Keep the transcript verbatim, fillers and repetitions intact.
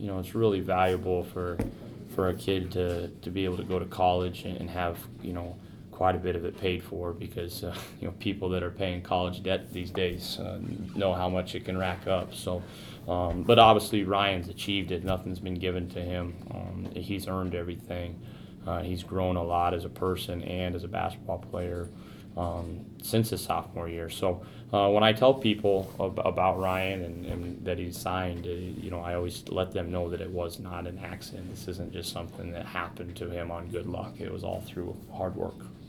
you know, it's really valuable for for a kid to, to be able to go to college and, and have, you know, quite a bit of it paid for because, uh, you know, people that are paying college debt these days uh, know how much it can rack up. So, um, but obviously Ryan's achieved it. Nothing's been given to him. Um, he's earned everything. Uh, he's grown a lot as a person and as a basketball player um, since his sophomore year. So uh, when I tell people ab- about Ryan and, and that he's signed, uh, you know, I always let them know that it was not an accident. This isn't just something that happened to him on good luck. It was all through hard work.